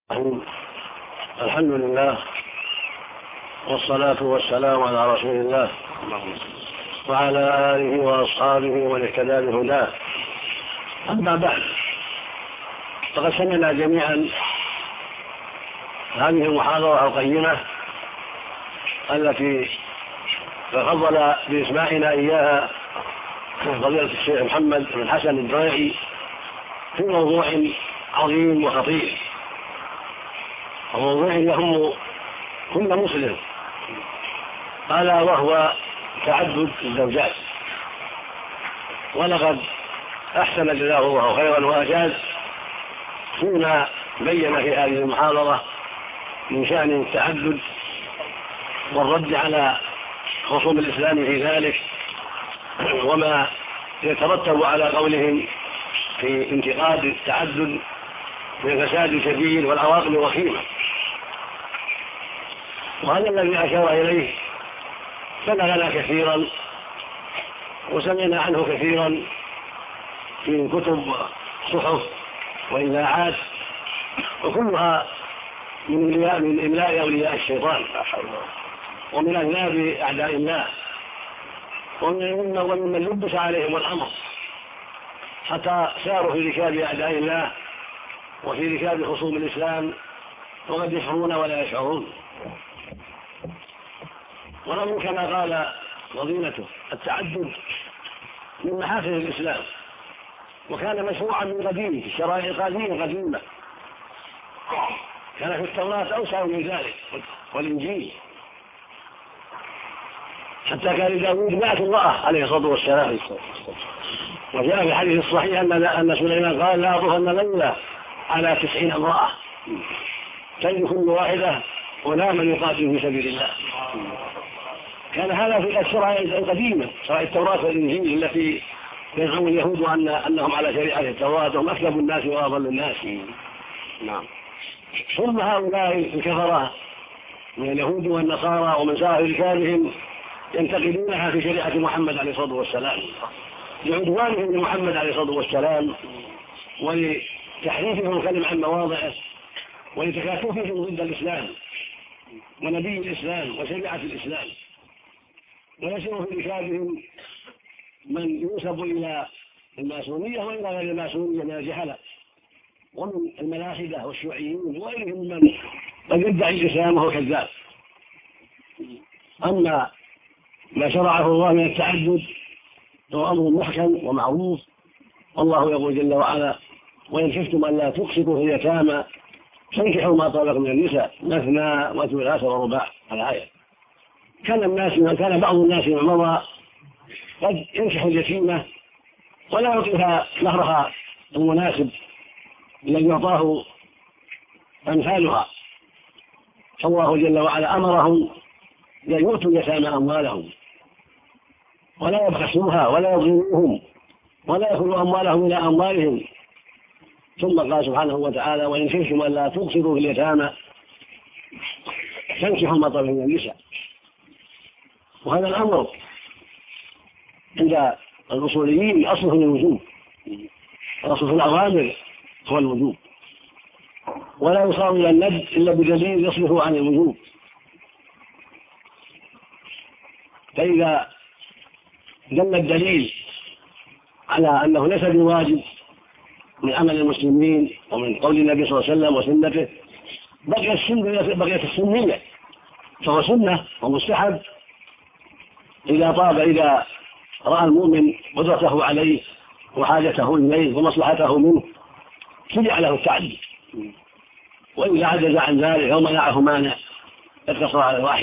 الحمد لله والصلاة والسلام على رسول الله وعلى آله وأصحابه ومن اهتدى بهداه. أما بعد، فقد سمعنا جميعا هذه المحاضرة القيمة التي تفضل بإسماعنا إياها فضيلة الشيخ محمد بن حسن الدريعي في موضوع عظيم وخطير، وموضوع يهم كل مسلم، ألا وهو تعدد الزوجات. ولقد أحسن جزاه الله خيرا وأجاز فيما بين في هذه المحاضرة من شأن التعدد والرد على خصوم الإسلام في ذلك، وما يترتب على قولهم في انتقاد التعدد من فساد كبير والعواقب وخيمة. وهذا الذي أشار إليه بلغنا كثيرا وسمعنا عنه كثيرا في كتب صحف وإذاعات، وكلها من إملاء أولياء الشيطان ومن أذناب أعداء الله ومن لبس عليهم الأمر حتى ساروا في ركاب أعداء الله وفي ركاب خصوم الإسلام وقد يشعرون ولا يشعرون. ولو كما قال فضيلته التعدد من محافل الإسلام، وكان مشروعا من قديم في الشرائع القديمة، كان في التوراة أوسع من ذلك والإنجيل، حتى كان لداود 100 امرأة عليه الصلاة والسلام. وجاء في الحديث الصحيح أن سليمان قال لا أطهرن ليلة على 90 امرأة تجد كل واحدة غلاما يقاتل في سبيل الله. كان هذا في الشرائع القديمة، شرائع التوراة والإنجيل التي يزعم اليهود أنهم على شريعة التوراة وهم أكذب الناس وأضل الناس. نعم. ثم هؤلاء الكفرة من اليهود والنصارى ومن سار ركابهم ينتقدونها في شريعة محمد عليه الصلاة والسلام لعدوانهم لمحمد عليه الصلاة والسلام ولتحريفهم الكلم عن مواضعه ولتكاتفهم ضد الإسلام ونبي الإسلام وشريعة الإسلام. ويسير في ركابهم من ينسب إلى الماسونية وإلى غير الماسونية من الجهلة ومن الملاحدة والشيوعيين وغيرهم من قد يدعي الإسلام وهو كذاب. أما ما شرعه الله من التعدد هو أمر محكم ومعروف، والله يقول جل وعلا وإن خفتم أن لا تقسطوا في اليتامى فانكحوا ما طاب لكم من النساء مثنى وثلاث ورباع. الآية. كان بعض الناس من مضى قد ينكح اليتيمة ولا يعطيها مهرها المناسب الذي يعطاه أمثالها، فالله جل وعلا أمرهم أن يؤتوا اليتامى أموالهم ولا يبخسوها ولا يظلموهم ولا يأخذوا أموالهم إلى أموالهم. ثم قال سبحانه وتعالى وإن خفتم أن لا تقسطوا في اليتامى فانكحوا ما طاب من النساء. وهذا الأمر عند الأصوليين أصله الوجوب، الأصل في الأوامر هو الوجوب، ولا يصار إلى الندب إلا بدليل يصرفه عن الوجوب. فإذا دل الدليل على أنه ليس بواجب من عمل المسلمين ومن قول النبي صلى الله عليه وسلم وسنته بقيت السنية، فهو سنة ومستحب إذا رأى المؤمن قدرته عليه وحاجته إليه ومصلحته منه شرع له التعدد، وإذا عجز عن ذلك أو منعه مانع اقتصر على الواحد.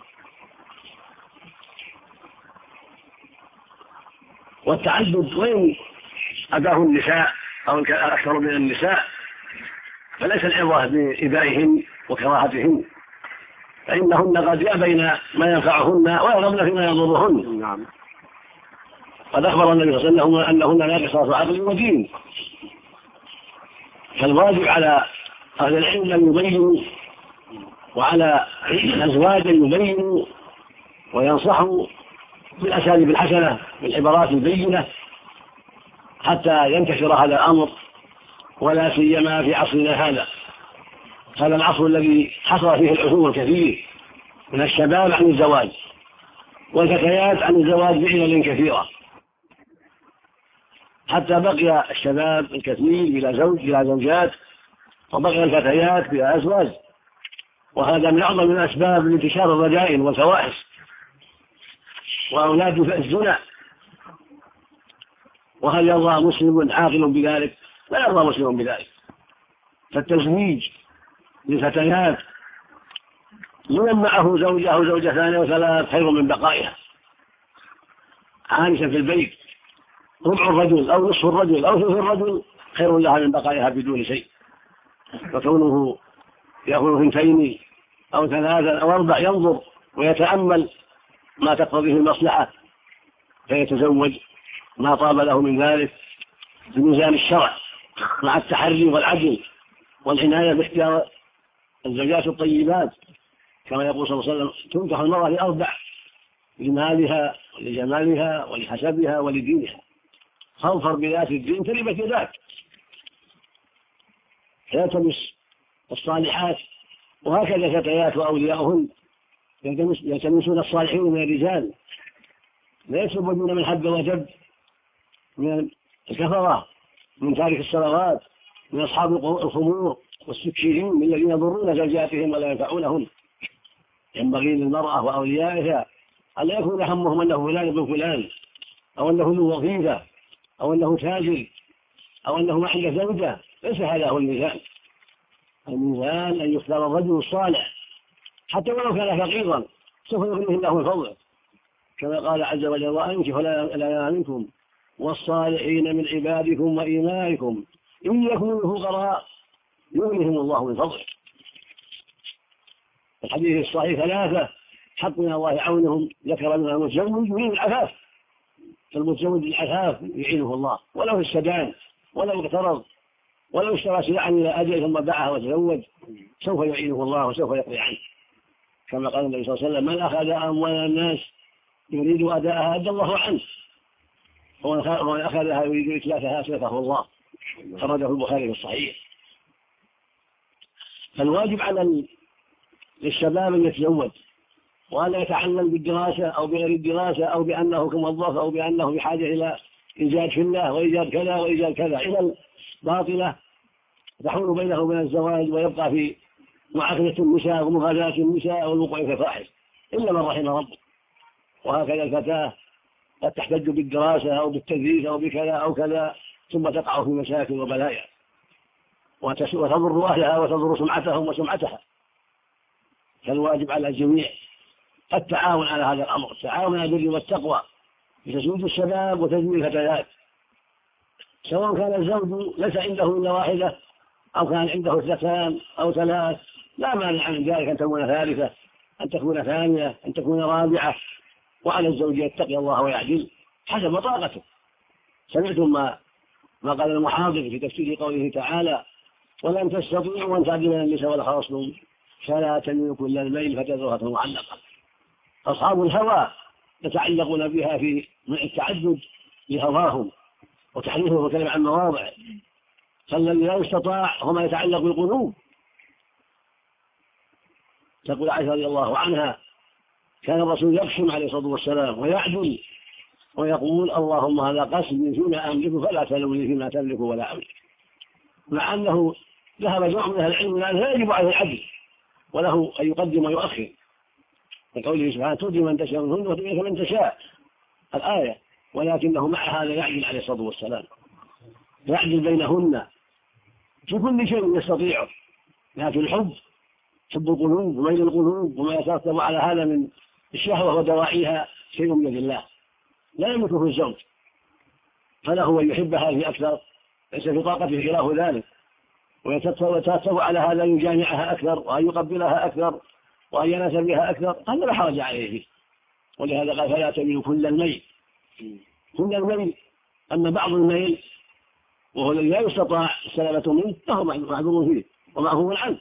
والتعدد وإن أتاه النساء أو أكثر من النساء فليس العبرة بإبائهن وكراهتهن، فإنهن قد يأبين ما ينفعهن ويرغبن فيما يضرهن. نعم. قد أخبر النبي صلى الله عليه وسلم أنهن ناقصات عقل ودين، فالواجب على أهل العلم أن يبينوا وعلى الأزواج أن يبينوا وينصحوا بالأساليب الحسنة بالعبارات البينة حتى ينتشر هذا الأمر، ولا سيما في عصرنا هذا هذا العصر الذي حصل فيه العثور الكثير من الشباب عن الزواج والفتيات عن الزواج بعلل كثيرة، حتى بقي الشباب الكثير بلا زوجات، وبقي الفتيات بلا أزواج، وهذا من أعظم الأسباب لانتشار الرذائل والفواحش وأولاد الزنا. وهل يرضى مسلم عاقل بذلك؟ لا يرضى مسلم بذلك. فالتزويج للفتيات من معه زوجة أو زوجتان أو ثلاث خير من بقائها عائشة في البيت، ربع الرجل أو نصف الرجل أو ثلث الرجل خير لها من بقائها بدون شيء. وكونه يأخذ 2 أو 3 أو 4 ينظر ويتأمل ما تقتضيه المصلحة فيتزوج ما طاب له من ذلك بميزان الشرع، مع التحري والعدل والعناية باختيار الزوجات الطيبات، كما يقول صلى الله عليه وسلم: تنكح المرأة ل4: لمالها ولجمالها ولحسبها ولدينها، فاظفر بذات الدين تربت يداك. فيلتمس الصالحات، وهكذا فتيات وأولياؤهن يلتمسون الصالحين من الرجال، لا يتزوجون من حب وجب، من الكفرة، من تارك الصلوات، من أصحاب الخمور والسكرين، من الذين يضرون زوجاتهم ولا ينفعونهن. ينبغي للمرأة وأوليائها ألا يكون همهم أنه فلان ابن فلان، أو أنه له وظيفة، أو أنه تاجر، أو أنه ما عنده زوجة. ليس هذا هو الميزان. الميزان أن يختار الرجل الصالح حتى ولو كان فقيرا سوف يغنيه الله من فضله، كما قال عز وجل: وأنكحوا الأيام منكم والصالحين من عبادكم وإمائكم إن يكونوا فقراء يغنيهم الله من فضله. الحديث الصحيح 3 حق من الله عونهم، ذكر منها المتزوج يريد العفاف، فالمتزوج العفاف يعينه الله، ولو السدان، ولو اقترض، ولو اشترى سلعا إلى أجل ثم باعها وتزوج سوف يعينه الله وسوف يقضي عنه، كما قال النبي صلى الله عليه وسلم: من أخذ أموال الناس يريد أداءها أدى الله عنه، ومن أخذها يريد إتلافها أتلفه الله. خرجه البخاري في الصحيح. فالواجب على للشباب أن يتزوج وألا يتعلم بالدراسة أو بغير الدراسة أو بأنه كموظف أو بأنه بحاجة إلى إيجاد في الله وإيجاد كذا وإيجاد كذا، إلى الباطلة تحول بينه وبين الزواج، ويبقى في معاكسة النساء ومغازاة النساء والوقوع في الفاحش إلا من رحم ربه. وهكذا الفتاة قد تحتج بالدراسة أو بالتدريس أو بكذا أو كذا، ثم تقع في مشاكل وبلايا وتضر أهلها وتضر سمعتهم وسمعتها. فالواجب على الجميع التعاون على هذا الأمر، التعاون على البر والتقوى بتزويج الشباب وتزويج الفتيات، سواء كان الزوج ليس عنده إلا واحدة أو كان عنده 2 أو 3، لا مانع من ذلك أن تكون ثالثة، أن تكون ثانية، أن تكون رابعة. وعلى الزوج يتقي الله ويعدل حسب طاقته. سمعتم ما قال المحاضر في تفسير قوله تعالى: ولن تستطيعوا أن تعدلوا النساء ولا خرصتم فلا تميلوا كل الميل فتذروها معلقة. أصحاب الهوى يتعلقون بها في التعدد لهواهم وتحريفهم وكلام عن مواضع، فالذي لا يستطاع هو ما يتعلق بالقلوب. تقول عائشة رضي الله عنها: كان الرسول يقسم عليه الصلاة والسلام ويعدل ويقول: اللهم هذا قسم فيما أملك فلا تلومني فيما تملك ولا أملك، مع أنه ذهب جمع من أهل العلم أنه لا يجب عليه العدل وله أن يقدم ويؤخر، لقوله سبحانه: تؤتي من تشاء منهن وتؤتي من تشاء الآية. ولكنه مع هذا يعدل عليه الصلاة والسلام، يعدل بينهن في كل شيء يستطيعه، لكن الحب، حب القلوب وميل القلوب وما يترتب على هذا من الشهوة ودواعيها شيء من يد الله لا يملكه الزوج، فله أن يحب هذه أكثر، ليس في طاقته خلاف ذلك، ويترتب على هذا أن يجامعها أكثر وأن يقبلها أكثر وأن ينسى بها أكثر، هذا لا حرج عليه فيه. ولهذا قال: فلا تميل كل الميل. كل الميل، أما بعض الميل وهو الذي لا يستطاع السلامة منه فهو معذور فيه ومعفو عنه.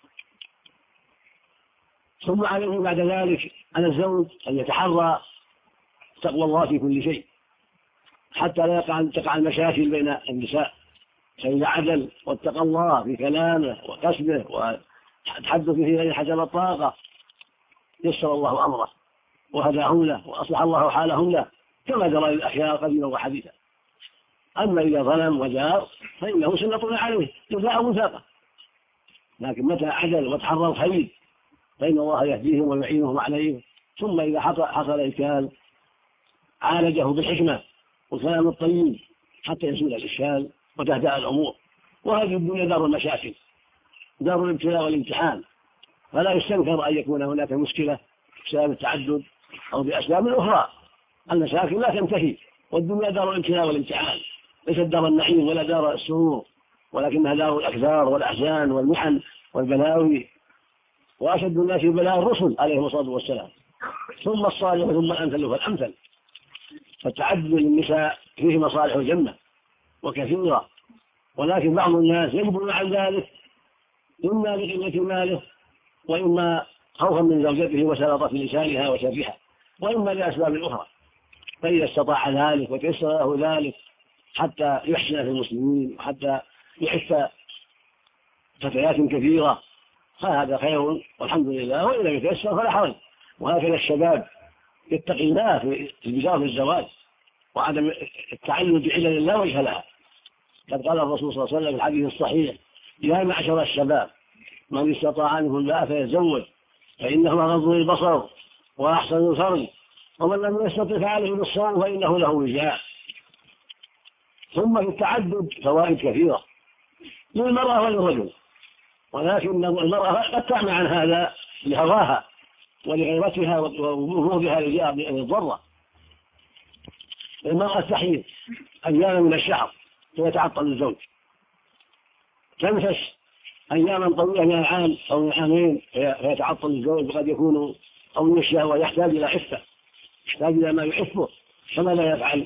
ثم عليه بعد ذلك على الزوج أن يتحرى تقوى الله في كل شيء حتى لا تقع المشاكل بين النساء، فإذا عدل واتقى الله في كلامه وكسبه تحدث فيه غير حسب الطاقة يسر الله أمره وهداهم له وأصلح الله حالهم له كما جرى للأخيار قديما وحديثا. أما إذا ظلم وجار فإنه سنة عليه جزاء وثاقه، لكن متى عدل وتحرى الخير فإن الله يهديهم ويعينهم عليه. ثم إذا حصل إشكال عالجه بالحكمة والكلام الطيب حتى يزول الإشكال وتهدأ الأمور. وهذه الدنيا دار المشاكل، دار الابتلاء والامتحان، فلا يستنكر أن يكون هناك مشكلة بسبب التعدد أو بأسباب أخرى. المشاكل لا تنتهي، والدنيا دار الابتلاء والامتحان، ليست دار النعيم ولا دار السرور، ولكنها دار الأكدار والأحزان والمحن والبلاوي. وأشد الناس بلاء الرسل عليهم الصلاة والسلام، ثم الصالح ثم الأمثل فالأمثل. فالتعدد للنساء فيه مصالح جمة وكثيرة، ولكن بعض الناس يجبن عن ذلك إما لقلة ماله، وإما خوفا من زوجته وسلطة لسانها وشرها، وإما لأسباب أخرى. فإذا استطاع ذلك وتيسر له ذلك حتى يحسن في المسلمين وحتى يحث فتيات كثيرة فهذا خير والحمد لله، وإذا يتيسر فلا حرج. وهكذا الشباب يتقي الله في البداية في الزواج وعدم التعلل بعلل لا وجه لها. قد قال الرسول صلى الله عليه وسلم في الحديث الصحيح: يا معشر الشباب من استطاع منكم الباء فيتزوج فإنه أغض للبصر وأحسن الفرج، ومن لم يستطع فعليه بالصوم فإنه له وجاء. ثم في التعدد فوائد كثيرة للمرأة وللرجل، ولكن المرأة قد تعمى عن هذا لهواها ولغيرتها ووجودها للضرة. المرأة تحيض أياما من الشهر فيتعطل الزوج، تنفس أياما طويلة من العام أو من عامين فيتعطل الزوج، وقد يكون أو يشاء ويحتاج إلى عفة، يحتاج إلى ما يحفه، فما لا يفعل؟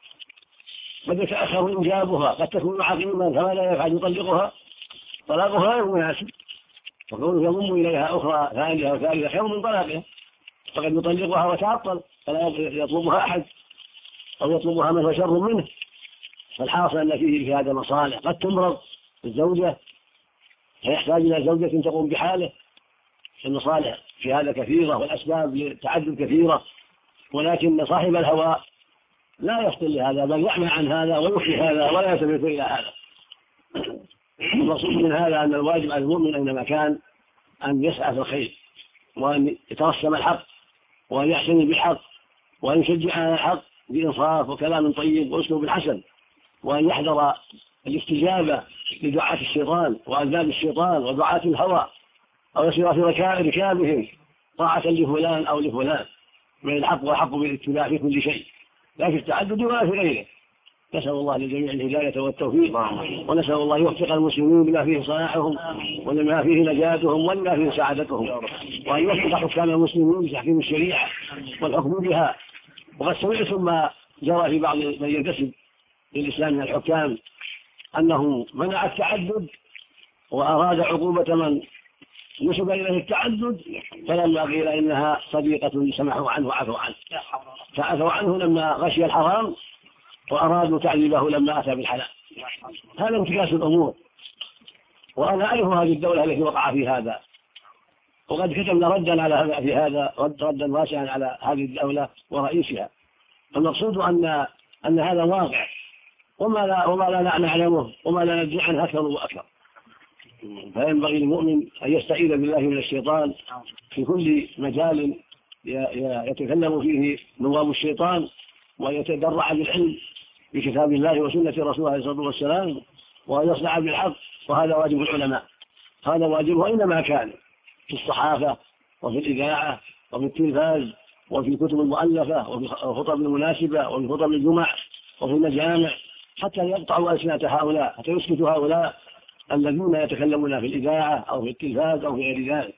قد يتأخر إنجابها، قد تكون عقيما فما لا يفعل؟ يطلقها، طلاقها غير مناسب، وكونه يضم إليها أخرى ثانية وثالثة خير من طلاقها، فقد يطلقها وتعطل فلا يطلبها أحد أو يطلبها من هو شر منه. فالحاصل أن فيه في هذا مصالح. قد تمرض الزوجة فيحتاج إلى زوجة تقوم بحاله، المصالح في هذا كثيرة والأسباب للتعدد كثيرة، ولكن صاحب الهوى لا يفطن لهذا بل يعمى عن هذا ويخفي هذا ولا يلتفت إلى هذا. المقصود من هذا أن الواجب على المؤمن أينما كان أن يسعى في الخير، وأن يترسم الحق، وأن يحسن بالحق، وأن يشجع على الحق بإنصاف وكلام طيب وأسلوب حسن، وأن يحذر الاستجابة لدعاة الشيطان وأذناب الشيطان ودعاة الهوى، أو يصير في ركابهم طاعة لفلان أو لفلان، من الحق والحق بالاتباع في كل شيء، لا في التعدد ولا في غيره. نسأل الله للجميع الهداية والتوفيق، ونسأل الله يوفق المسلمين لما فيه صلاحهم ولما فيه نجاتهم ولما فيه سعادتهم، وأن يوفق حكام المسلمين بتحكيم الشريعة والحكم بها. وقد سمعتم ما جرى في بعض من ينتسب للإسلام من الحكام أنه منع التعدد وأراد عقوبة من نسب إليه التعدد، فلما قيل إنها صديقة سمحوا عنه وعفوا عنه، فعفوا عنه لما غشي الحرام وأرادوا تعذيبه لما أتى بالحلال. هذا انتكاس الأمور، وأنا أعرف هذه الدولة التي وقع في هذا، وقد كتبنا ردا على هذا في هذا ردا واسعا على هذه الدولة ورئيسها. المقصود أن هذا واقع، وما لا نعلمه وما لا ندري عنه أكثر وأكثر. فينبغي للمؤمن أن يستعيذ بالله من الشيطان في كل مجال يتكلم فيه نواب الشيطان، ويتدرع بالعلم بكتاب الله وسنة رسوله عليه الصلاة والسلام، وأن يصنع بالحق. وهذا واجب العلماء، هذا واجبه أينما كان، في الصحافة وفي الإذاعة وفي التلفاز وفي الكتب المؤلفة وفي الخطب المناسبة وفي خطب الجمع وفي المجامع، حتى يقطعوا ألسنة هؤلاء، حتى يسكتوا هؤلاء الذين يتكلمون في الإذاعة أو في التلفاز أو في غير ذلك.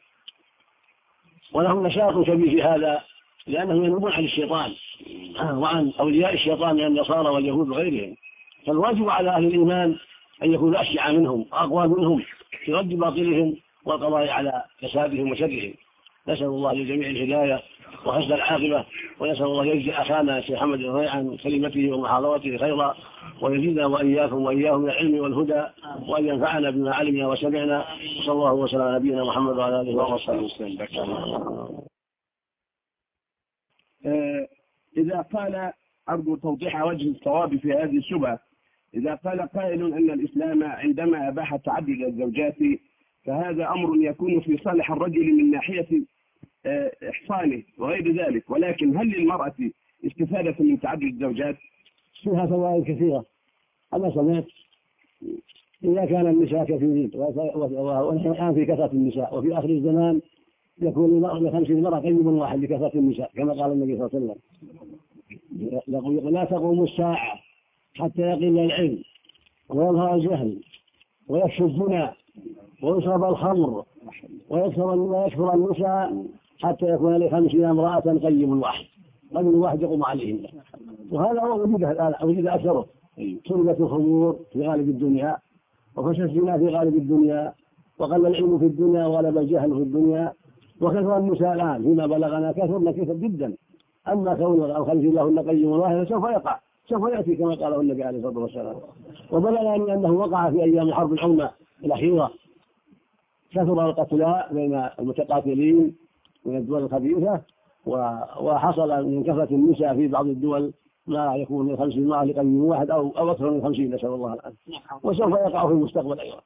ولهم نشاط كبير في هذا، لأنهم ينوبون عن الشيطان وعن أولياء الشيطان من النصارى واليهود وغيرهم. فالواجب على أهل الإيمان أن يكونوا أشجع منهم وأقوى منهم في رد باطلهم والقضاء على فسادهم وشرهم. نسأل الله للجميع الهداية وحسن العاقبة، ونسأل الله يجزي أخانا الشيخ محمد الرضيع عن كلمته ومحاضرته خيرا، ويزيدنا وإياكم من العلم والهدى، وأن ينفعنا بما علمنا وسمعنا. صلى الله وسلم على نبينا محمد وعلى آله وصحبه وسلم. إذا قال أرجو توضيح وجه الصواب في هذه الشبهة، إذا قال قائل أن الإسلام عندما أباح تعدد الزوجات فهذا أمر يكون في صالح الرجل من ناحية إحصانه وغير ذلك، ولكن هل للمرأة استفادة من تعدد الزوجات؟ فيها فوائد كثيرة. أنا سمعت إذا كان النساء كثيرين، ونحن الآن في كثرة النساء، وفي آخر الزمان يكون المرأة 50 مرة قيم واحد لكثرة النساء كما قال النبي صلى الله عليه وسلم. لا تقوم الساعة حتى يقل العلم ويظهر الجهل ويكشف الزنا ويشرب الخمر ويكثر النساء حتى يكون ل50 امرأة قيم واحد، رجل واحد يقوم عليهن. وهذا هو وجد أكثره. شربت الخمور في غالب الدنيا، وفشى الزنا في غالب الدنيا، وقل العلم في الدنيا، وغلب الجهل في الدنيا، وكثر النساء الآن فيما بلغنا كثرنا كثر جدا. أما كون أو 50 لهن قيم واحد سوف يقع، سوف يأتي كما قاله النبي عليه الصلاة والسلام. وبلغني أنه وقع في أيام الحرب العظمى الأخيرة، كثر القتلى بين المتقاتلين من الدول الخبيثة، وحصل من كثرة النساء في بعض الدول ما يكون من 50 امرأة لقيم واحد أو أكثر من 50، نسأل الله الآن، وسوف يقع في المستقبل أيضا.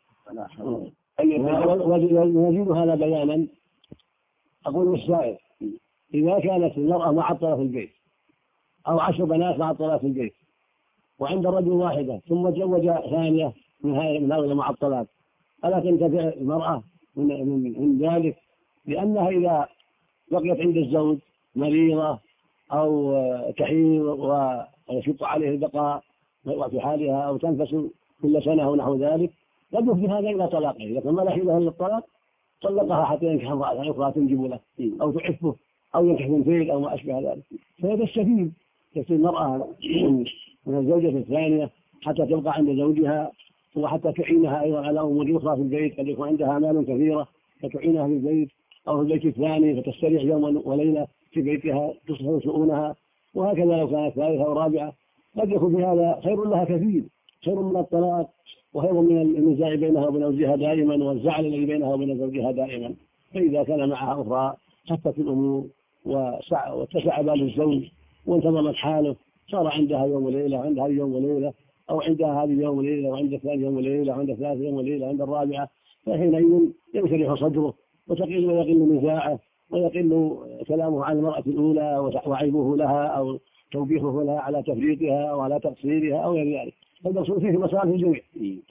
ونزيد هذا بيانا. أقول للسائل: إذا كانت المرأة معطلة في البيت أو 10 بنات معطلات في البيت، وعند الرجل واحدة، ثم تزوج ثانية من هؤلاء المعطلات، ألا تنتفع المرأة من ذلك؟ لأنها إذا بقيت عند الزوج مريضة أو تحيض ويشق عليه البقاء في حالها أو تنفس كل سنة أو نحو ذلك، قد يفضي هذا إلى طلاقه. لكن ما لحيلها للطلاق طلقها حتى ينكح امرأة أخرى تنجب له أو تعفه أو ينكح من فيل أو ما أشبه ذلك. فهي تستفيد المرأة من الزوجة الثانية حتى تبقى عند زوجها، وحتى تعينها أيضا على أمور أخرى في البيت. قد يكون عندها أمال كثيرة فتعينها في البيت أو في البيت الثاني فتستريح يوما وليلة في بيتها تصلح شؤونها. وهكذا لو كانت ثالثة أو رابعة قد يكون في هذا خير لها كثير، خير من الطلاق وخير من النزاع بينها وبين زوجها دائما والزعل الذي بينها وبين زوجها دائما. فإذا كان معها أخرى خفت الأمور واتسع بال الزوج وانتظمت حاله، صار عندها يوم وليلة وعندها يوم وليلة، أو عندها هذه يوم وليلة وعند الثاني يوم وليلة وعند الثالث يوم وليلة وعند الرابعة، فحينئذ ينشرح صدره ويقل نزاعه ويقل كلامه عن المرأة الأولى وعيبه لها أو توبيخه لها على تفريطها أو على تقصيرها أو غير ذلك. المقصود فيه مصالح الجميع.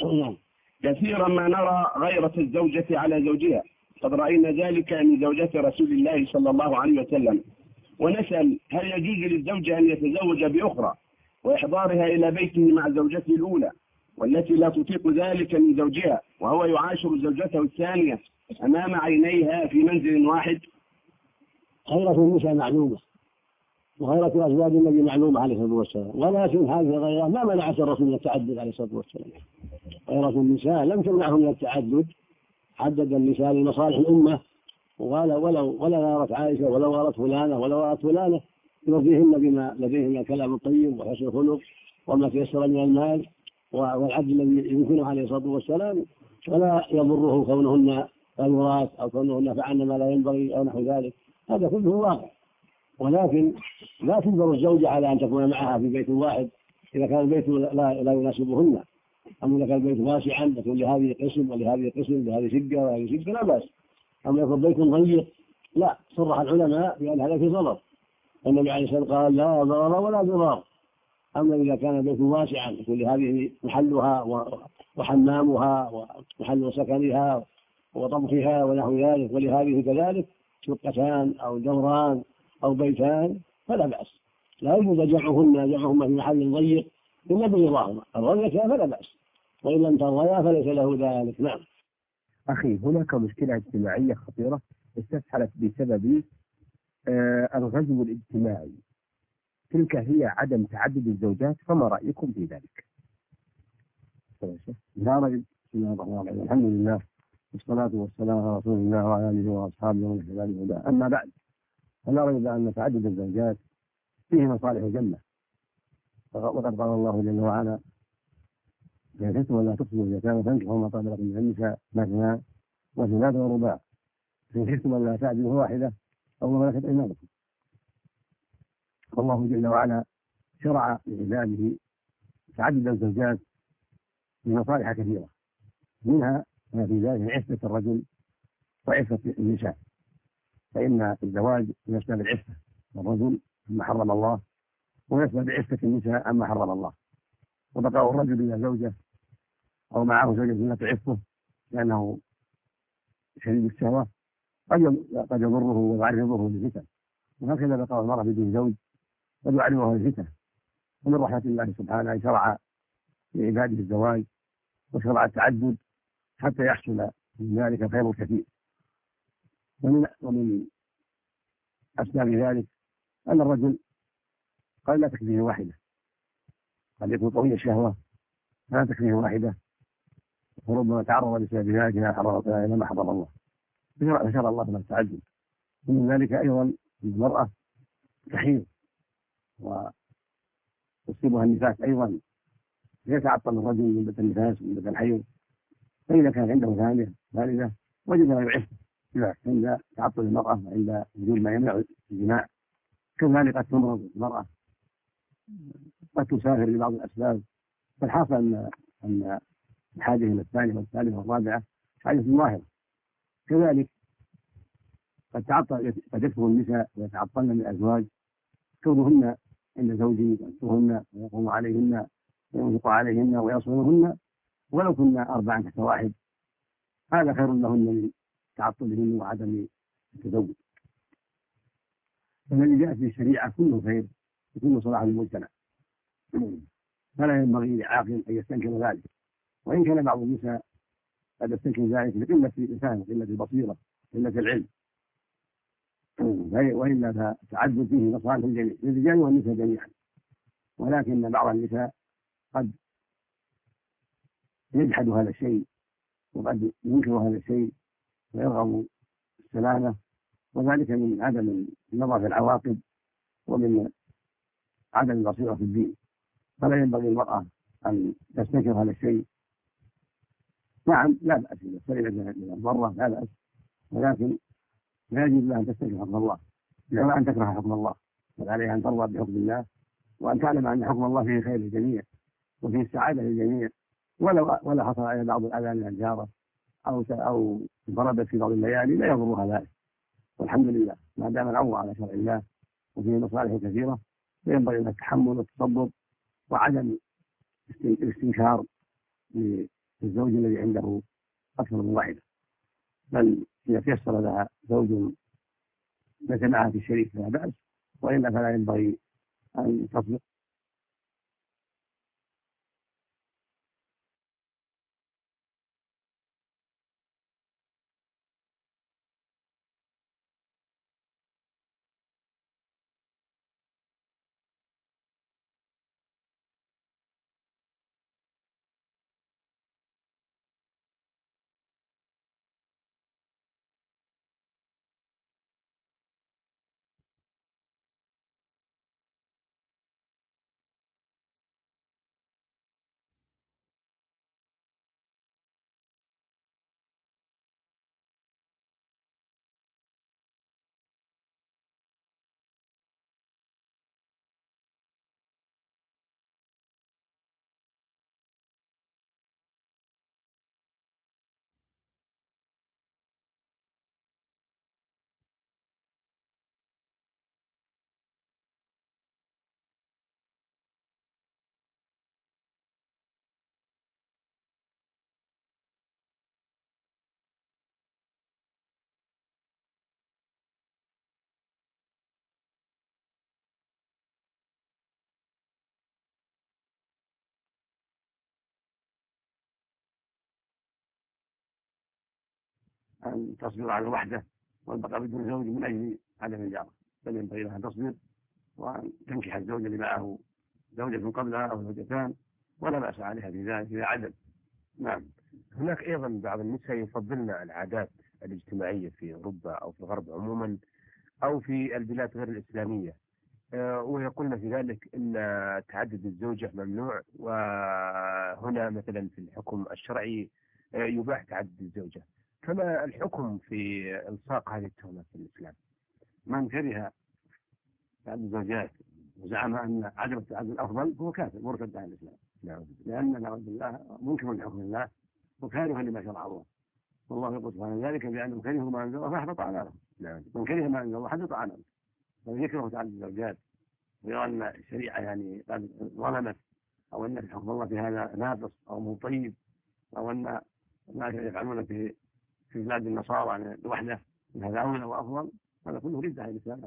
كثيرا ما نرى غيرة الزوجة على زوجها، قد رأينا ذلك من زوجات رسول الله صلى الله عليه وسلم، ونسأل: هل يجوز للزوج أن يتزوج بأخرى وإحضارها إلى بيته مع زوجته الأولى والتي لا تطيق ذلك من زوجها، وهو يعاشر زوجته الثانية أمام عينيها في منزل واحد؟ غيرة النساء معلومة، وغيرة أزواج النبي معلومة عليه الصلاة والسلام، ولكن هذه الغيرة ما منعت الرسول من التعدد عليه الصلاة والسلام. غيرة النساء لم تمنعه من التعدد، حدد النساء لمصالح الأمة، وقال ولا غارت عائشة ولا غارت فلانة ولا غارت فلانة، يرضيهن بما لديهن من الكلام الطيب وحسن الخلق وما تيسر من المال والعدل الذي يمكنه عليه الصلاة والسلام، ولا يضره كونهن غيرات أو كونهن فعلن ما لا ينبغي أو نحو ذلك. هذا كله واقع. ولكن لا تجبر الزوجة على أن تكون معها في بيت واحد إذا كان البيت لا يناسبهن، أما إذا كان البيت واسعا يكون لهذه قسم ولهذه قسم، لهذه شقة وهذه شقة، لا بأس. أما يكون بيت ضيق لا، صرح العلماء بأن هذا في ضرر. النبي عليه الصلاة والسلام قال: لا ضرر ولا ضرار. أما إذا كان البيت واسعا يكون لهذه محلها وحمامها ومحل سكنها وطبخها ونحو ذلك، ولهذه كذلك شقتان أو دوران أو بيتان، فلا بأس. لا يجوز جمعهما في محل ضيق إلا برضاهما. الرضية فلا بأس، وإن لم ترضيا فليس له ذلك. نعم. أخي، هناك مشكلة اجتماعية خطيرة استفحلت بسبب الغزو الاجتماعي، تلك هي عدم تعدد الزوجات، فما رأيكم في ذلك؟ لا رجل. بسم الله الرحمن الرحيم، الحمد لله والصلاة والسلام على رسول الله وعلى آله وأصحابه ومن اهتدى بهداه. أما بعد، فلا ريب أن تعدد الزوجات فيه مصالح الجنة، وقد قال الله جل وعلا: إذا خفتم ألا تقسطوا في اليتامى فانكحوا ما طاب لكم من النساء مثنى وثلاث ورباع فإن خفتم ألا تعدلوا فواحدة أو ما ملكت أيمانكم. والله جل وعلا شرع لعباده تعدد الزوجات بمصالح كثيرة، منها ما في ذلك عفة الرجل وعفة النساء، فإن الزواج من أسباب العفة الرجل عما حرم الله، ومن أسباب عفة النساء عما حرم الله. وبقاء الرجل بلا زوجة أو معه زوجة لا تعفه لأنه شديد الشهوة قد يضره ويعرضه للفتن، وهكذا بقاء المرأة بدون زوج قد يعرضها للفتن. ومن رحمة الله سبحانه شرع لعباده الزواج وشرع التعدد حتى يحصل من ذلك خير كثير. ومن أسباب ذلك أن الرجل قد لا تكفيه واحدة، قد يكون قوي الشهوة فلا تكفيه واحدة، وربما تعرض بسبب ذلك إلى ما حرم الله، فشرع الله له التعدد. ومن ذلك أيضا المرأة تحيض وتصيبها النفاس أيضا، يتعطل الرجل من مدة النفاس ومن مدة الحيض، فإذا كان عنده ثالثة وجد ما يعف عند تعطل المرأة وعند وجود ما يمنع الجماع. كذلك قد تمرض المرأة، قد تسافر لبعض الأسباب، فالحاصل أن الحاجة إلى الثانية والثالثة والرابعة حاجة ظاهرة. كذلك قد يكثر النساء ويتعطلن من الأزواج، كونهن عند زوجه يأتوهن ويقوم عليهن وينفق عليهن ويصونهن ولو كنا 4 تحت واحد، هذا خير لهن من تعطلهن وعدم التزوج. فالذي جاء في الشريعة كله خير وكله صلاح للمجتمع، فلا ينبغي لعاقل أن يستنكر ذلك، وإن كان بعض النساء قد يستنكر ذلك لقلة الإنسان وقلة البصيرة وقلة العلم، وإلا فالتعدد فيه مصالح الجميع للرجال والنساء جميعا. ولكن بعض النساء قد يجحد هذا الشيء وقد ينكر هذا الشيء ويرغب السلامة، وذلك من عدم النظر في العواقب ومن عدم البصيرة في الدين. فلا ينبغي المرأة أن تستنكر هذا الشيء. نعم لا بأس إذا سلمت من الضرة لا بأس، ولكن لا يجوز لها أن تستنكر حكم الله ولا أن تكره حكم الله، بل عليها أن ترضى بحكم الله وأن تعلم أن حكم الله فيه خير للجميع وفيه السعادة للجميع. ولا حصل على بعض الأذى من الجارة أو ضربت في بعض الليالي لا يضرها ذلك، والحمد لله ما دام الأمر على شرع الله وفيه مصالح كثيرة، فينبغي لنا التحمل والتصبر وعدم الاستنكار للزوج الذي عنده أكثر من واحدة، بل إذا تيسر لها زوج ليس معها في الشريك فلا بأس، وإلا فلا ينبغي أن تصبر. أن تصبر على الوحدة والبقاء بدون زوج من أجل عدم الجارة، بل ينبغي لها أن تصبر وأن تنكح الزوج اللي معه زوجة قبلها أو زوجتان، ولا بأس عليها في ذلك إذا عدل. نعم. هناك أيضا بعض النساء يفضلن العادات الاجتماعية في أوروبا أو في الغرب عموما أو في البلاد غير الإسلامية، ويقولن في ذلك أن تعدد الزوجة ممنوع، وهنا مثلا في الحكم الشرعي يباح تعدد الزوجة. فما الحكم في إلصاق هذه التهمة في الإسلام؟ من كره تعدد الزوجات وزعم أن عدم التعدد أفضل هو كافر مرتد عن الإسلام، لأن نعوذ بالله منكر لحكم الله وكاره لما شرع الله، والله يقول سبحانه ذلك بأنهم كرهوا ما أنزل الله فأحبط أعمالهم. من كره ما أنزل الله حبط أعماله. فمن يكره تعدد الزوجات ويرى أن الشريعة يعني قد ظلمت، أو أن حكم الله في هذا ناقص أو مو طيب، أو أن ما يفعلون في بلاد النصارى الوحدة من هذا أولى وأفضل، هذا كله رد عن الإسلام.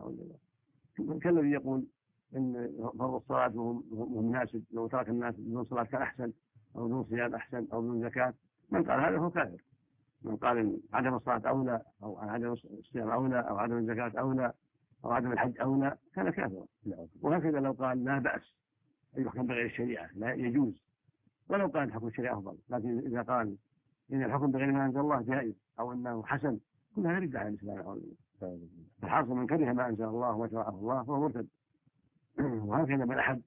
كالذي يقول إن فرض الصلاة وهم مناسب، لو ترك الناس بدون صلاة كان أحسن، أو بدون صيام أحسن، أو بدون زكاة. من قال هذا هو كافر. من قال إن عدم الصلاة أولى، أو عدم الصيام أولى، أو عدم الزكاة أولى، أو عدم الحج أولى، كان كافرا. وهكذا لو قال لا بأس أن يحكم بغير الشريعة لا يجوز، ولو قال حكم الشريعة أفضل، لكن إذا قال إن الحكم بغير ما أنزل الله جائز أو أنه حسن، كلها يرد على الإسلام. الحاصل من كره ما أنزل الله وشرعه الله فهو مرتد. وهكذا من أحب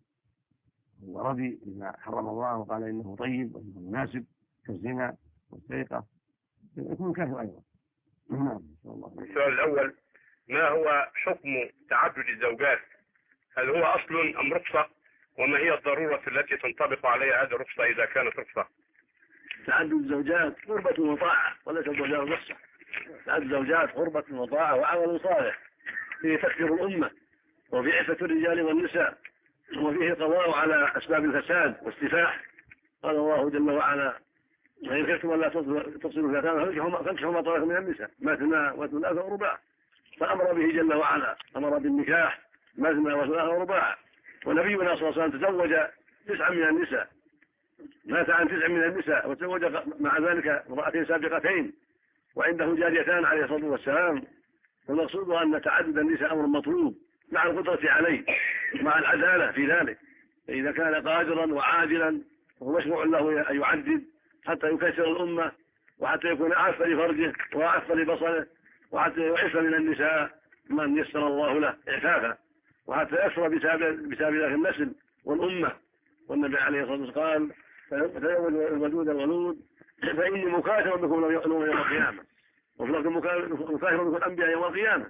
ورضي بما حرم الله وقال إنه طيب وإنه مناسب كالزنا والسرقة يكون كافر أيضا. نعم. السؤال الأول: ما هو حكم تعدد الزوجات؟ هل هو أصل أم رخصة؟ وما هي الضرورة التي تنطبق عليها هذه الرخصة إذا كانت رخصة؟ تعدد الزوجات قربة وطاعة وليس مجرد رخصة. تعدد الزوجات قربة وطاعة وعمل صالح فيه تكثير الأمة، وفي عفة الرجال والنساء، وفيه القضاء على أسباب الفساد والسفاح. قال الله جل وعلا: وإن خفتم ألا تفصلوا في اليتامى فانكحوا ما طاب من النساء مثنى وثلاث ورباع. فأمر به جل وعلا، أمر بالنكاح مثنى وثلاث ورباع. ونبينا صلى الله عليه وسلم تزوج 9 من النساء، مات عن 9 من النساء، وتزوج مع ذلك امرأتين سابقتين وعنده جاريتان عليه الصلاة والسلام. والمقصود أن تعدد النساء أمر مطلوب مع القدرة عليه، مع العدالة في ذلك. فإذا كان قادرا وعادلا فهو مشروع له أن يعدد حتى يكسر الأمة، وحتى يكون أعف لفرجه وأعف لبصره، وحتى يعف من النساء من يسر الله له إعفافا، وحتى يكثر بسبب ذلك النسل والأمة. والنبي عليه الصلاة والسلام قال: فتزوج الودود الولود فإني مكاثر بكم يوم القيامة، وفي لفظ مكاثر بكم الأنبياء يوم القيامة.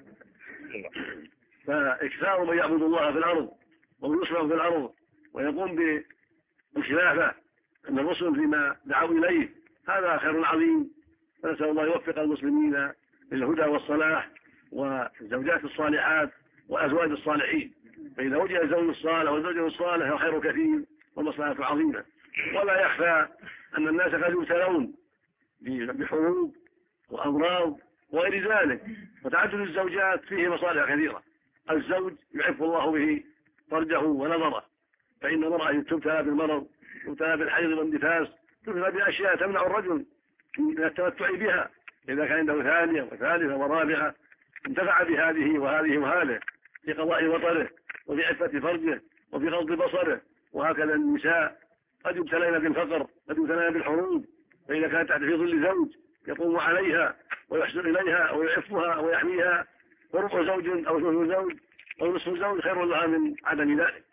فإكثار من يعبد الله في الأرض ويسلم في الأرض ويقوم بالخلافة أن الرسل فيما دعوا إليه، هذا خير عظيم. فنسأل الله يوفق المسلمين للهدى والصلاح والزوجات الصالحات وأزواج الصالحين. فإذا وجد الزوج الصالح والزوج الصالح فخير كثير والمصلحة عظيمة. ولا يخفى أن الناس قد يبتلون بحروب وأمراض وغير ذلك، وتعدد الزوجات فيه مصالح كثيرة. الزوج يعف الله به فرجه ونظره، فإن المرأة تبتلى بالمرض، تبتلى بالحيض والنفاس، تبتلى بأشياء تمنع الرجل من التمتع بها. إذا كان عنده ثانية وثالثة ورابعة انتفع بهذه وهذه وهذه في قضاء وطره وفي عفة فرجه وفي غض بصره. وهكذا النساء قد يبتلين بالفقر، قد يبتلين بالحروب، فإذا كانت تحت في ظل زوج يقوم عليها ويحسن إليها ويعفها ويحميها، وربع زوج أو ثلث زوج أو نصف زوج خير لها من عدم ذلك.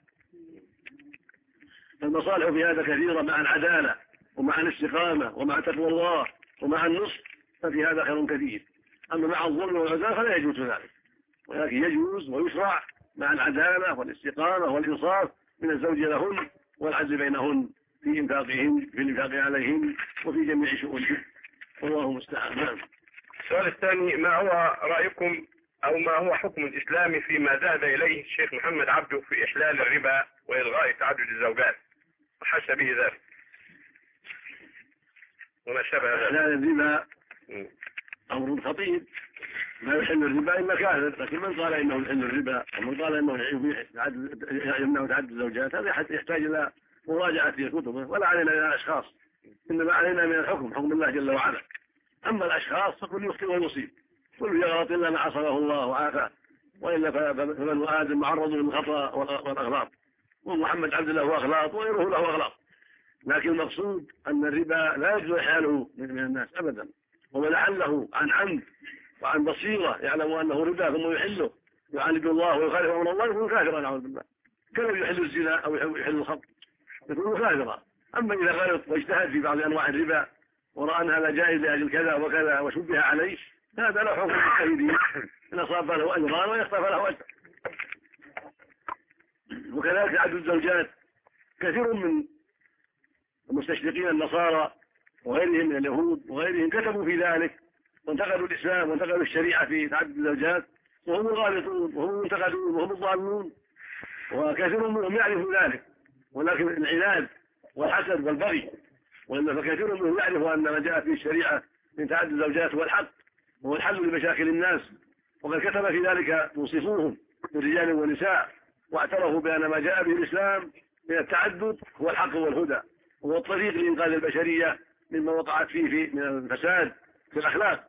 فالمصالح في هذا كثيرة مع العدالة ومع الاستقامة ومع تقوى الله ومع النصح، ففي هذا خير كثير. أما مع الظلم والعدالة فلا يجوز ذلك، ولكن يجوز ويشرع مع العدالة والاستقامة والإنصاف من الزوج لهن والعدل بينهن في إنفاقهن، في الإنفاق عليهن، وفي جميع شؤونهن، والله المستعان. السؤال الثاني: ما هو رأيكم أو ما هو حكم الإسلام فيما ذهب إليه الشيخ محمد عبده في إحلال الربا وإلغاء تعدد الزوجات وحش به ذلك وما شابه ذلك؟ إحلال الربا أمر خطير، لا يحل الربا إلا كافر. لكن من قال إنه يحل الربا ومن قال إنه يمنع تعدد الزوجات هذا يحتاج إلى مراجعة في كتبه، ولا علينا من الأشخاص، إنما علينا من الحكم، حكم الله جل وعلا. أما الأشخاص فكل يخطئ ويصيب، كل يغلط إلا ما عصمه الله وعافاه، وإلا فمن آدم معرض للخطأ والأغلاط، ومحمد عبد الله هو أغلاط وغيره له أغلاط. لكن المقصود أن الربا لا يجوز إحلاله من الناس أبدا، ومن أحله عن عمد وعن بصيرة يعلم أنه ربا ثم يحله يعاند الله ويخالف امر الله يكون كافرا نعوذ بالله، كما يحل الزنا او يحل الخمر يكون كافرا. اما اذا غلط واجتهد في بعض انواع الربا وراى ان هذا جائز لاجل كذا وكذا وشبه عليه، هذا له حكم المجتهدين، ان اصاب فله اجران وان اخطا فله اجر. وكذلك تعدد الزوجات، كثير من المستشرقين النصارى وغيرهم من اليهود وغيرهم كتبوا في ذلك وانتقدوا الاسلام وانتقدوا الشريعه في تعدد الزوجات، وهم الغالطون وهم المنتقدون وهم الضالون، وكثير منهم يعرف ذلك، ولكن العناد والحسد والبغي، وإلا فكثير منهم يعرف أن ما جاء في الشريعة من تعدد الزوجات هو الحق وهو الحل لمشاكل الناس، وقد كتب في ذلك موصفوهم من رجال ونساء، واعترفوا بأن ما جاء به الإسلام من التعدد هو الحق والهدى وهو الطريق لإنقاذ البشرية مما وقعت فيه من الفساد في الأخلاق.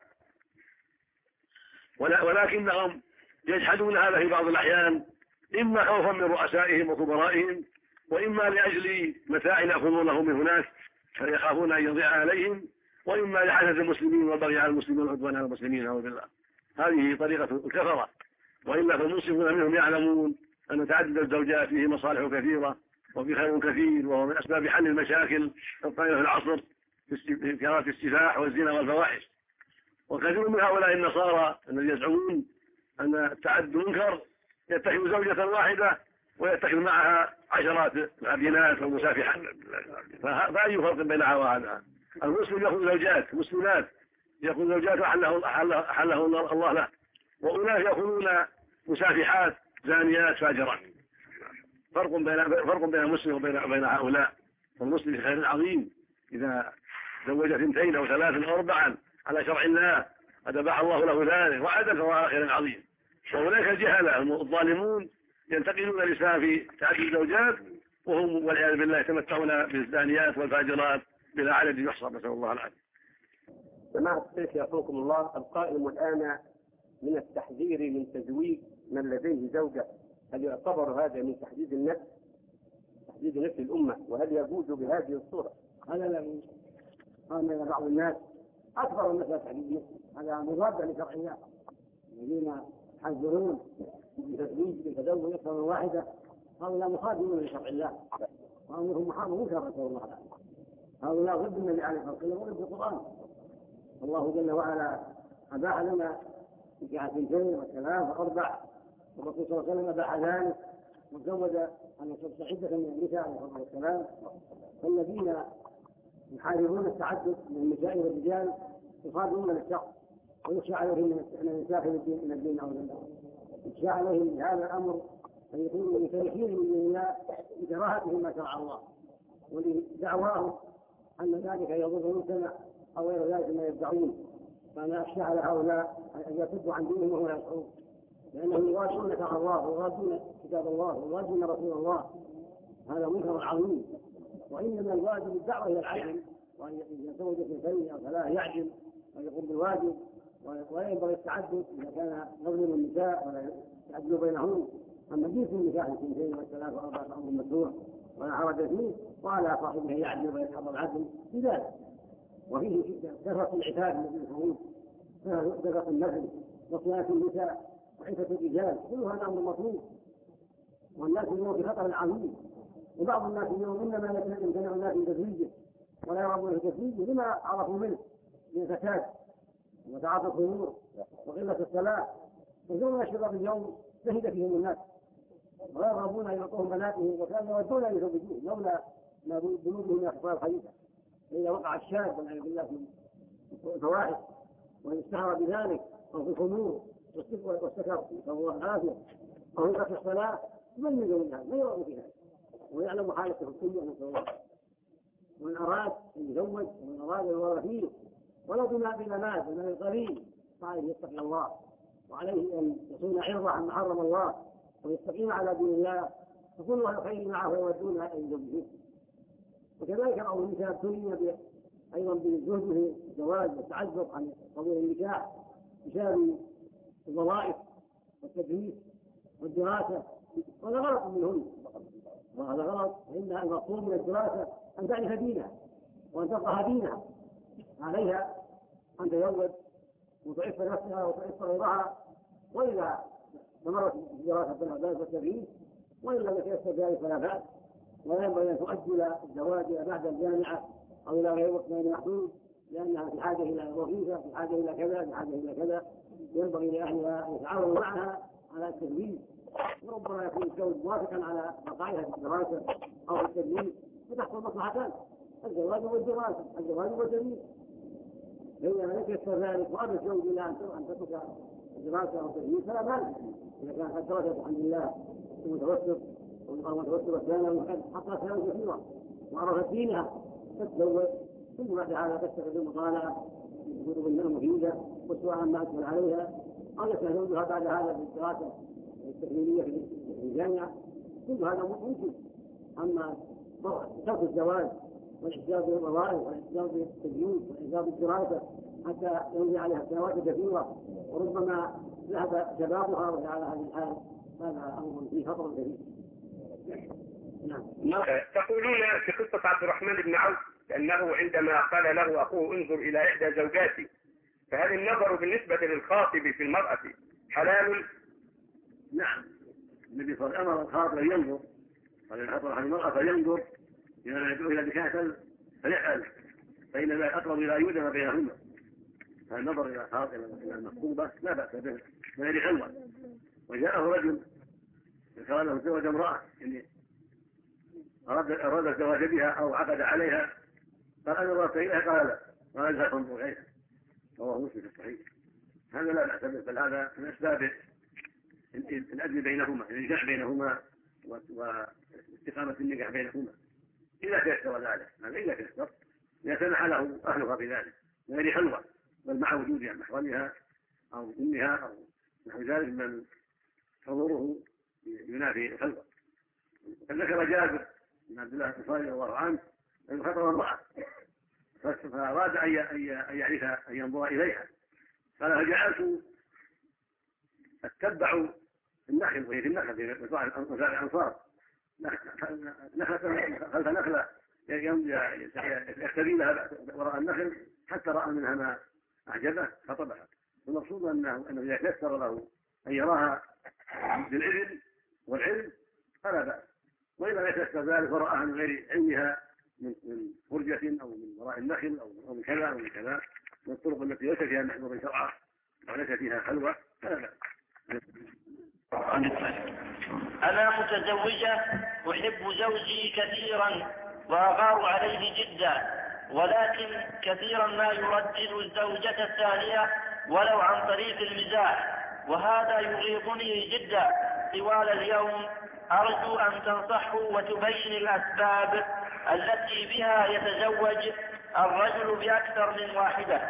ولكنهم يجحدون هذا في بعض الأحيان، إما خوفا من رؤسائهم وكبرائهم، وإما لأجل متاع يأخذونه من هناك فيخافون أن يضيع عليهم، وإما لحسد المسلمين والبغي على المسلمين والعدوان على المسلمين نعوذ بالله. هذه طريقة الكفرة، وإلا فالمسلمون منهم يعلمون أن تعدد الزوجات فيه مصالح كثيرة وفي خير كثير، وهو من أسباب حل المشاكل الطائرة في العصر في كثرة السفاح والزنا والفواحش. وكثير من هؤلاء النصارى الذين يزعمون أن التعدد منكر يتخذ زوجة واحدة ويتخذ معها عشرات العبينات والمسافحات، فأي فرق بينها وهذا؟ المسلم يأخذ زوجات مسلمات، يأخذ زوجات أحله الله له، وأولئك يأخذون مسافحات زانيات فاجرات. فرق بين المسلم وبين هؤلاء. والمسلم في خير عظيم إذا زوج 2 أو 3 أو 4 على شرع الله قد أباح الله له ذلك وعدل، فهو خير عظيم. وأولئك الجهلة الظالمون ينتقلون الإسلام في تعدد الزوجات، وهم والعياذ بالله يتمتعون بالزانيات والفاجرات بلا عدد يحصى، نسأل الله العافية. سماحة الشيخ يرحمكم الله، القائم الآن من التحذير من تزويج من لديه زوجة، هل يعتبر هذا من تحديد النفس الأمة، وهل يجوز بهذه الصورة؟ هذا لا يجوز. قال بعض الناس أكثر الناس لا تحديد النفس، هذا مضاد لشرع الله. الذين يحذرون بالتزوج أكثر من واحدة هؤلاء مخالفون لشرع الله، وأمرهم محرم منكر، نسأل الله العافية. هؤلاء ضد النبي عليه الصلاة والسلام وضد القرآن. الله جل وعلا أباح لنا نكاح 2 و3 و4، والرسول صلى الله عليه وسلم أباح ذلك وزوج أن يصبح عدة من النساء عليه الصلاة والسلام. فالذين يحاربون التعدد من النساء والرجال يخالفون للشرع، ويخشى عليهم من النساء من الدين أو من يخشى عليهم بهذا الأمر أن يكونوا متركين من دين الله بكراهتهم ما شرع الله، ولدعواهم أن ذلك يضر المجتمع أو غير ذلك ما يدعون. فأنا أخشى على هؤلاء أن يصدوا عن دينهم وهم يشعرون، لأنهم يغادرون شرع الله ويغادرون كتاب الله ويغادرون رسول الله. هذا منكر عظيم، وإنما الواجب الدعوة إلى العدل، وأن يتزوج في 2 أو 3 يعدل ويقوم بالواجب، ولا ينبغي التعدد إذا كان يظلم النساء ولا يعدل بينهن. أما جنس النكاح 2 و3 و4 أمر مشروع ولا حرج فيه، وعلى صاحبه يعدل ويتحرى العدل بذلك. وفيه كثرة العتاب الذي يفعلون، كثرة النفل وصيانة النساء وعفة الرجال، كل هذا أمر مطلوب، والناس اليوم في خطر عظيم. وبعض الناس اليوم إنما يمتنع الناس من تزويجه ولا يرغبون في تزويجه لما عرفوا منه من الفساد وتعاطي الخمور وقلة الصلاة، وزوجنا الشباب اليوم زهد فيهم الناس ويرغبون أن يعطوهم بناتهم، وكانوا يودون أن يزوجوه لولا ما بنودهم من أخبار الخليفة. فإذا وقع الشاب والعياذ بالله في الفواحش ويستهوى بذلك أو في الخمور والسكر نسأل الله العافية أو يقطع الصلاة، من يزوجها؟ من يرغب فيها ويعلم حالته الكلية، نسأل الله. ومن أراد أن يزوج ومن أراد أن يرى فيه ولو بما بلمات ومن القليل فعليه يتقي الله، وعليه أن يصون عرضه عما حرم الله ويستقيم على دين الله، فكل أهل الخير معه ويودون أن يزوجوه. وكذلك بعض النساء ابتلين أيضا بالزهد في الزواج والتعذر عن قبول النكاح بسبب الوظائف والتدريس والدراسة، وهذا غلط منهن، وهذا غلط. فإنها المطلوب من الدراسة أن تعرف دينها وأن تفقه دينها، عليها أن تزوج وتعف نفسها وتعف غيرها. وإذا ثمرة دراسة العباد والتدريس، وإن لم يتيسر ذلك فلا بأس، ولا ينبغي أن تؤجل الزواج بعد الجامعة أو إلى غير وقت محدود، لأنها في حاجة إلى وظيفة، في حاجة إلى كذا، في حاجة إلى كذا. ينبغي لأهلها أن يتعاونوا معها على التدريس، وربما يكون الزوج موافقا على بقائها في الدراسة أو في التدريس، فتحصل مصلحتان: الزواج والدراسة، الزواج والتدريس. فإذا لم يتيسر ذلك وأبى الزوج إلى أن تترك الدراسة أو التدريس فلا بأس، إذا كان قد درس الحمد لله المتوسط والمتوسط الثانوي وقد حصلت ثانوي كثيرة وعرفت دينها تتزوج، ثم بعد هذا تستفيد المطالعة في كتب المفيدة وسواء ما أسهل عليها، أو يستفيدها بعد هذا في الدراسة التكميلية في الجامعة. كل هذا ممكن. أما ترك الزواج والإحجاب بالوظائف والإحجاب بالتدريس والإحجاب بالدراسة حتى يمضي عليها سنوات كثيرة وربما ذهب شبابها وجعل هذه الحال، هذا أمر فيه خطر كبير. نعم. تقولون في قصة عبد الرحمن بن عوف أنه عندما قال له أخوه انظر إلى إحدى زوجاتي، فهل النظر بالنسبة للخاطب في المرأة حلال؟ نعم، النبي صلى الله عليه وسلم أمر الخاطب أن ينظر، قال أطرح المرأة فلينظر إذا يدعو إلى بكاء فليفعل، فإن ذلك أقرب إلى يودم بينهما. فالنظر إلى الخاطب إلى المخطوبة لا بأس به من غير خلوة. وجاءه رجل قال له زوج امرأة يعني أراد الزواج بها أو عقد عليها، قال أنا نظرت إليها، قال لا، قال لا تنظر إليها. رواه مسلم في الصحيح. هذا لا بأس به، بل هذا من أسباب الأدل بينهما، النجاح بينهما واستقامة النجاح بينهما إذا تيسر ذلك. هذا إذا تيسر يسمح له أهلها بذلك من غير خلوة، بل مع وجود محرمها أو أمها أو نحو ذلك من حضوره ينافي الخلوة. ذكر جابر بن عبد الله الأنصاري رضي الله عنه أنه خطب امرأة فأراد أن يعرف أن ينظر إليها، قال فجعلت أتبع النخل، وهي في النخل في مزارع الأنصار، نخلة خلف نخلة يختبي لها وراء النخل حتى رأى منها ما أعجبه خطبها. والمقصود أنه إذا تيسر له أن يراها بالعلم والعلم فلا بأس، وإذا يتيسر ذلك ورآها من غير علمها من فرجة أو من وراء النخل أو من كذا أو من كذا من الطرق التي ليس فيها محظور شرعا وليس فيها خلوة فلا بأس. أنا متزوجة أحب زوجي كثيرا وأغار عليه جدا، ولكن كثيرا ما يردد الزوجة الثانية ولو عن طريق المزاح، وهذا يغيظني جدا طوال اليوم. أرجو أن تنصحوا وتبين الأسباب التي بها يتزوج الرجل بأكثر من واحدة.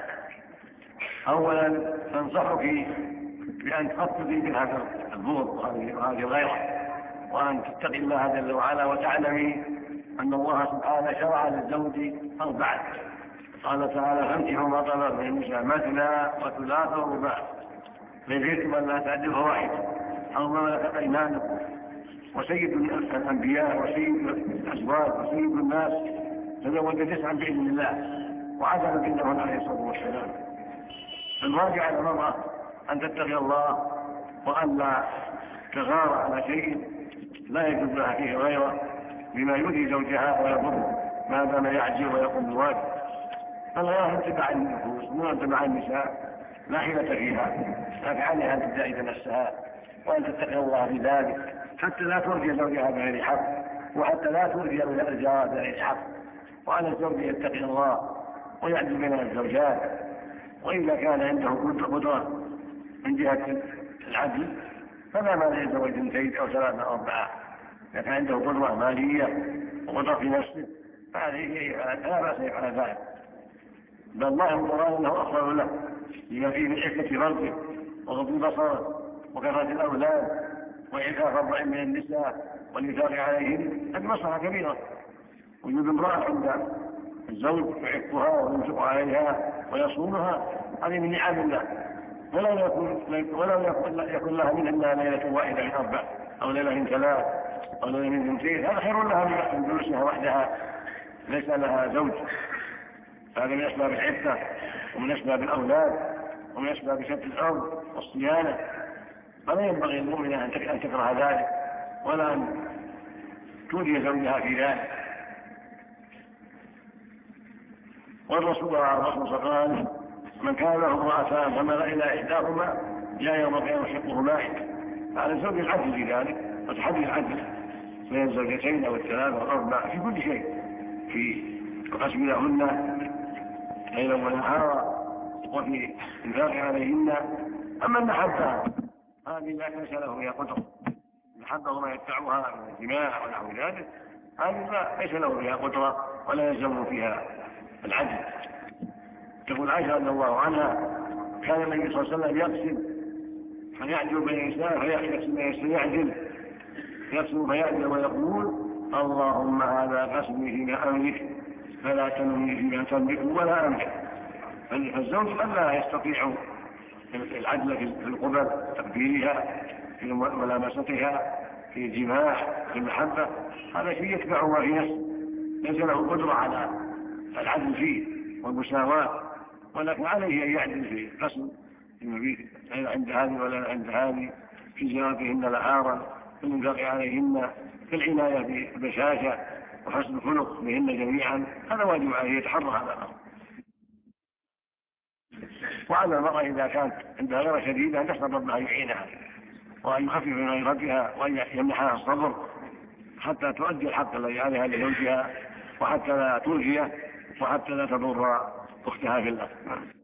أولا ننصحك بأن تخفضي من هذا البغض وهذه الغيرة، وأن تتقي الله جل وعلا وتعلمي أن الله سبحانه شرع للزوج 4. قال تعالى فانكحوا ما طاب من النساء مثنى وثلاث ورباع، فإن خفتم أن لا تعدلوا فواحدة أو ما ملكت أيمانكم. وسيد الأنبياء وسيد الأزواج وسيد الناس تزوج 9 بإذن الله وعدل بينهن عليه الصلاة والسلام. الواجب على المرأة أن تتقي الله وأن لا تغار على شيء لا يجوز لها فيه غيره بما يؤذي زوجها ويضر ما دام يعجل ويقوم بالواجب. فالغيرة تبع النفوس ومن تبع النساء لا حيلة فيها، لكن عليها أن تجاهد نفسها وأن تتقي الله في ذلك حتى لا ترجي زوجها بغير حق، وحتى لا ترجي الجار بغير حق. وعلى الزوج يتقي الله ويعدل بين الزوجات، وإذا كان عنده قدرة من جهة العدل فلا مانع يتزوج 2 أو 3 أو 4. إذا كان عنده قدرة مالية وقدرة في نفسه فهذه لا بأس يفعل ذلك، بل الله القرآن أنه أفضل له لما فيه من حكمة فرده وغض البصر وكثرة الأولاد وإعفاف الضعيف من النساء والإنفاق عليهم. هذه مصلحة كبيرة. وجود امرأة عند الزوج يحبها وينفق عليها ويصونها هذه من نعم الله، ولو يكن لها منها ليلة واحدة من 4 أو ليلة من 3 أو ليلة من 2، هذا خير لها من جلوسها وحدها ليس لها زوج. هذا من أسباب العفة ومن أسباب الأولاد ومن أسباب شتى الأرض والصيانة. فلا ينبغي للمؤمنة أن تكره ذلك ولا أن تؤذي زوجها في ذلك. والرسول صلى الله عليه وسلم قال: من كان له امرأتان فمال إلى إحداهما جاء يوم القيامة شقه مائل. على الزوج العدل في ذلك، وتحدي العدل بين الزوجتين أو الثلاث والأربع في كل شيء، في القسم لهن ليلا ونهارا وفي الإنفاق عليهن. أما المحبة هذه ليس له فيها قدرة، المحبة وما يدفعها من الجماع ونحو ذلك هذه ليس له فيها قدرة ولا يلزم فيها العدل. تقول عائشة رضي الله عنها: كان النبي صلى الله عليه وسلم يقسم فيعدل بين الإنسان فيقسم بين الإنسان يقسم فيعدل ويقول: اللهم هذا قسمي فيما أملك فلا تلمني فيما تملك ولا أملك. فالزوج قد لا يستطيع العدل في القبل، تقبيلها، في ملامستها، في الجماع، في المحبة، هذا شيء يتبعه في نفسه ليس له قدرة على العدل فيه والمساواة، ولكن عليه أن يعدل في قسم المبيت عند هذه ولا عند هذه، في زواجهن لعارا، في الإنفاق عليهن، في العناية بالبشاشة وحسن الخلق بهن جميعا. هذا واجب عليه يتحرى هذا الأمر. وعلى المرأة إذا كانت عندها غيرة شديدة أن تسأل ربها أن يعينها وأن يخفف من غيرتها وأن يمنحها الصبر حتى تؤدي الحق الذي عليها لزوجها، وحتى لا تلهيه، وحتى لا تضر أختها في الله.